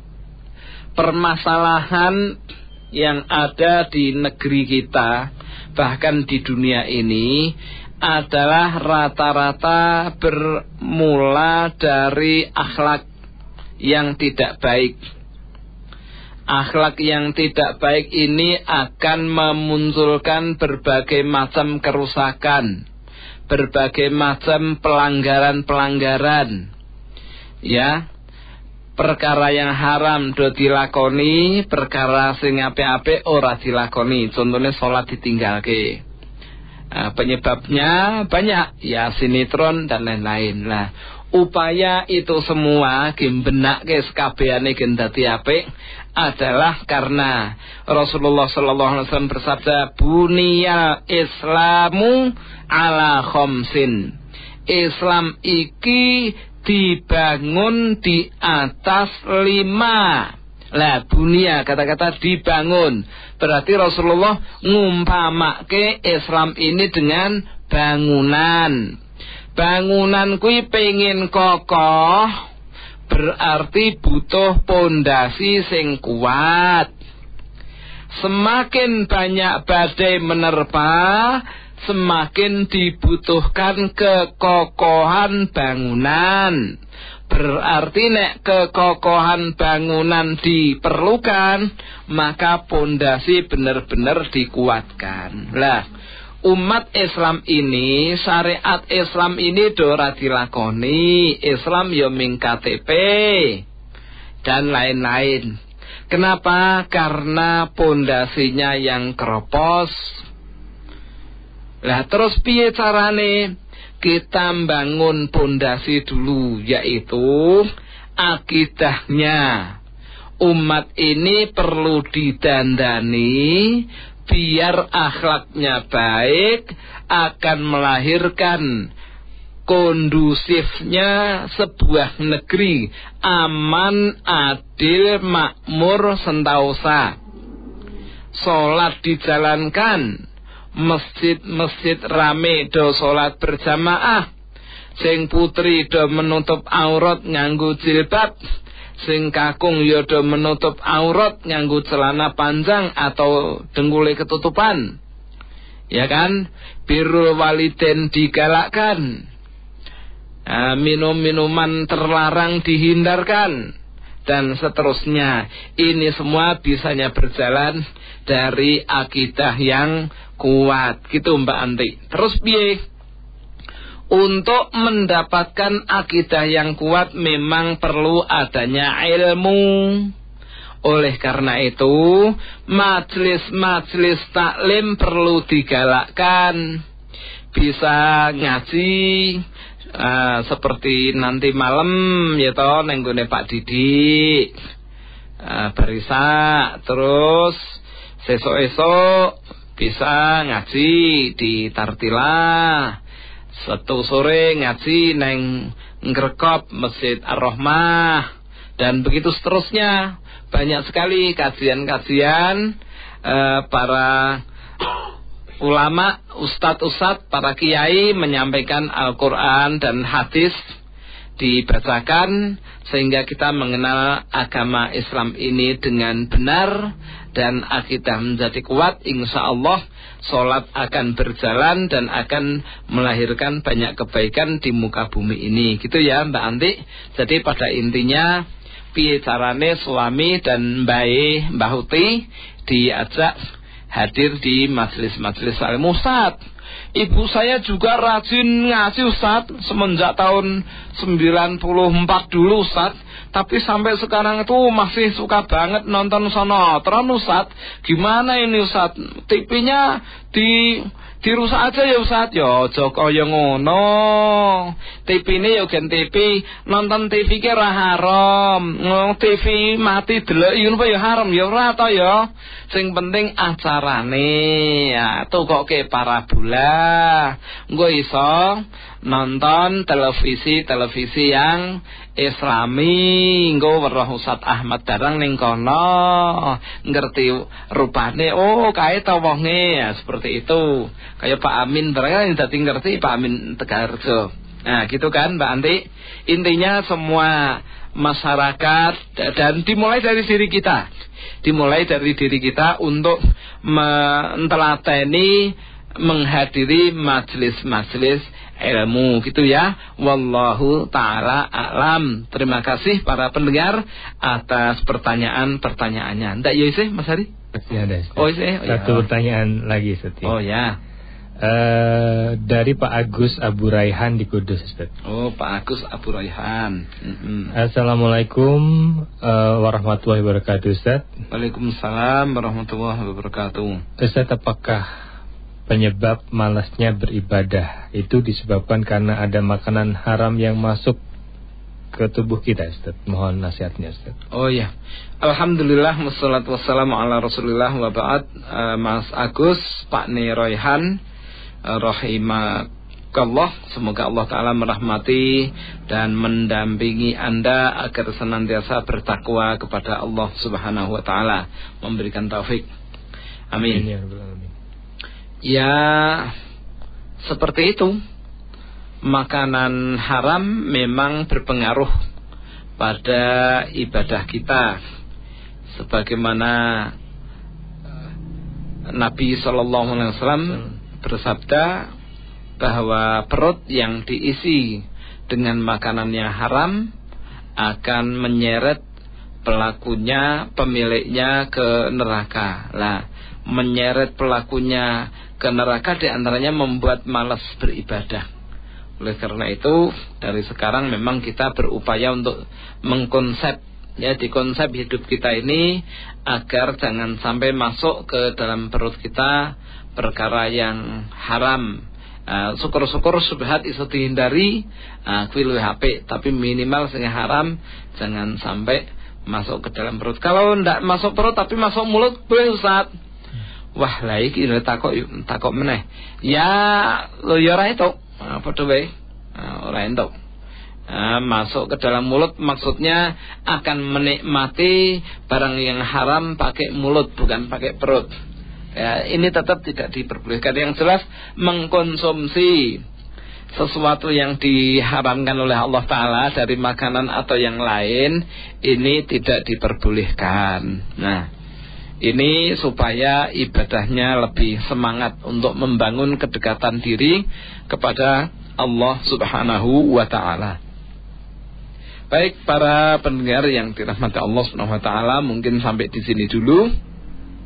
permasalahan yang ada di negeri kita, bahkan di dunia ini, adalah rata-rata bermula dari akhlak yang tidak baik. Akhlak yang tidak baik ini akan memunculkan berbagai macam kerusakan, berbagai macam pelanggaran-pelanggaran, ya. Perkara yang haram do dilakoni, perkara sing apik-apik ora dilakoni. Contohnya salat ditinggalke. Nah, penyebabnya banyak, ya sinetron dan lain-lain. Nah, upaya itu semua gembenakke sekabehane gen dadi apik adalah karena Rasulullah sallallahu alaihi wasallam bersabda, buniyal Islamu ala khamsin. Islam iki dibangun di atas lima. Lah bunia, kata-kata dibangun, berarti Rasulullah ngumpamake Islam ini dengan bangunan. Bangunan kui pengen kokoh, berarti butuh pondasi sing kuat. Semakin banyak badai menerpa, semakin dibutuhkan kekokohan bangunan. Berarti nek kekokohan bangunan diperlukan, maka pondasi benar-benar dikuatkan. Lah, umat Islam ini, syariat Islam ini dora dilakoni. Islam yo ming K T P dan lain-lain. Kenapa? Karena pondasinya yang keropos. Lah terus piye carane? Kita bangun pondasi dulu, yaitu akidahnya. Umat ini perlu didandani biar akhlaknya baik, akan melahirkan kondusifnya sebuah negeri aman, adil, makmur, sentosa. Salat dijalankan, masjid-masjid rame do salat berjamaah, sing putri do menutup aurat nganggo jilbab, sing kakung ya do menutup aurat nganggo celana panjang atau dengkule ketutupan, ya kan? Birrul walidain digalakkan, nah, minum-minuman terlarang dihindarkan, dan seterusnya. Ini semua bisanya berjalan dari akidah yang kuat, gitu Mbak Anti. Terus piye? Untuk mendapatkan akidah yang kuat memang perlu adanya ilmu. Oleh karena itu, majelis-majelis taklim perlu digalakkan. Bisa ngaji uh, seperti nanti malam ya toh neng gone Pak Didik. Uh, barisa terus sesok-esok bisa ngaji di Tartila. Satu sore ngaji neng Ngrekop Masjid Ar-Rahmah, dan begitu seterusnya. Banyak sekali kajian-kajian uh, para ulama, ustadz-ustadz, para kiai menyampaikan Al-Quran dan hadis dibacakan sehingga kita mengenal agama Islam ini dengan benar dan akidah menjadi kuat. Insya Allah sholat akan berjalan dan akan melahirkan banyak kebaikan di muka bumi ini. Gitu ya Mbak Anti. Jadi pada intinya piye carane suami dan Mbak Mbah Huti diajak hadir di majelis-majelis salim. Ustaz, ibu saya juga rajin ngaji Ustaz semenjak tahun sembilan puluh empat dulu Ustaz, tapi sampai sekarang itu masih suka banget nonton sinetron Ustaz. Gimana ini Ustaz? T V-nya di dirusak aja ya Ustaz. Ya aja kaya ngono. T V ini ya gen T V, nonton T V ki ora haram. T V mati delok ngono ya haram ya ora ta ya. Sing penting acarane. Ya tukoke parabola. Engko iso nonton televisi-televisi yang Islami. Engko weruh Ustaz Ahmad Darang ning kono, ngerti rupane oh kae ta wonge ya seperti itu. Kayak Pak Amin barangkali dadi ngerti Pak Amin Tegarjo. Nah, gitu kan Mbak Anti. Intinya semua masyarakat dan dimulai dari diri kita. Dimulai dari diri kita untuk mentelateni menghadiri majelis-majelis ilmu gitu ya. Wallahu ta'ala a'lam. Terima kasih para pendengar atas pertanyaan-pertanyaannya. Ndak ya sih Mas Hari? Ya, ada. Oh sih. Oh, Satu ya. pertanyaan lagi Ustaz. Oh ya. Uh, dari Pak Agus Abu Raihan di Kudus Ustaz. Oh Pak Agus Abu Raihan. Mm-hmm. Assalamualaikum uh, warahmatullahi wabarakatuh Ustaz. Waalaikumsalam warahmatullahi wabarakatuh. Ustaz, apakah penyebab malasnya beribadah itu disebabkan karena ada makanan haram yang masuk ke tubuh kita Ustaz? Mohon nasihatnya Ustaz. Oh ya. Alhamdulillah wassalatu wassalamu ala Rasulillah wa ba'd. uh, Mas Agus Pak Neroihan rahimakallah, semoga Allah Ta'ala merahmati dan mendampingi Anda agar senantiasa bertakwa kepada Allah Subhanahu Wa Ta'ala, memberikan taufik. Amin. Ya, seperti itu. Makanan haram memang berpengaruh pada ibadah kita, sebagaimana Nabi Sallallahu Alaihi Wasallam bersabda bahwa perut yang diisi dengan makanan yang haram akan menyeret pelakunya, pemiliknya ke neraka. Lah, menyeret pelakunya ke neraka diantaranya membuat malas beribadah. Oleh karena itu dari sekarang memang kita berupaya untuk mengkonsep, ya, di konsep hidup kita ini agar jangan sampai masuk ke dalam perut kita perkara yang haram. Uh, syukur-syukur subhat iso dihindari, uh, kuwi luwih apik, tapi minimal sing haram jangan sampai masuk ke dalam perut. Kalau ndak masuk perut tapi masuk mulut boleh Ustaz. Wah, lah iki takok takok meneh. Ya lo ya ora itu. Uh, padha wae. Uh, ora entuk. Uh, masuk ke dalam mulut maksudnya akan menikmati barang yang haram pakai mulut bukan pakai perut. Ya, ini tetap tidak diperbolehkan. Yang jelas mengkonsumsi sesuatu yang diharamkan oleh Allah Ta'ala dari makanan atau yang lain ini tidak diperbolehkan. Nah, ini supaya ibadahnya lebih semangat untuk membangun kedekatan diri kepada Allah Subhanahu wa Ta'ala. Baik para pendengar yang dirahmati Allah Subhanahu wa Ta'ala, mungkin sampai di sini dulu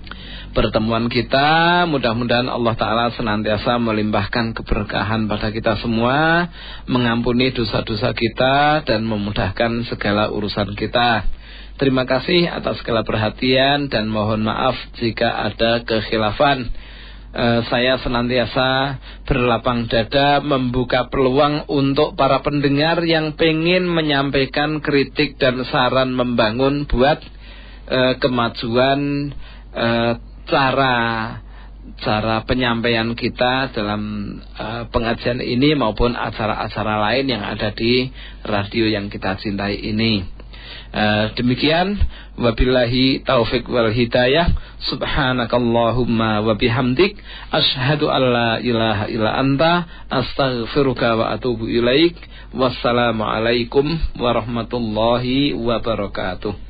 pertemuan kita. Mudah-mudahan Allah Ta'ala senantiasa melimpahkan keberkahan pada kita semua, mengampuni dosa-dosa kita dan memudahkan segala urusan kita. Terima kasih atas segala perhatian dan mohon maaf jika ada kekhilafan. Uh, saya senantiasa berlapang dada membuka peluang untuk para pendengar yang pengen menyampaikan kritik dan saran membangun buat uh, kemajuan uh, cara cara penyampaian kita dalam uh, pengajian ini maupun acara-acara lain yang ada di radio yang kita cintai ini. Uh, demikian, wabillahi taufik wal hidayah. Subhanakallahumma wa bihamdik, asyhadu an la ilaha illa anta, astaghfiruka wa atubu ilaik. Wassalamualaikum warahmatullahi wabarakatuh.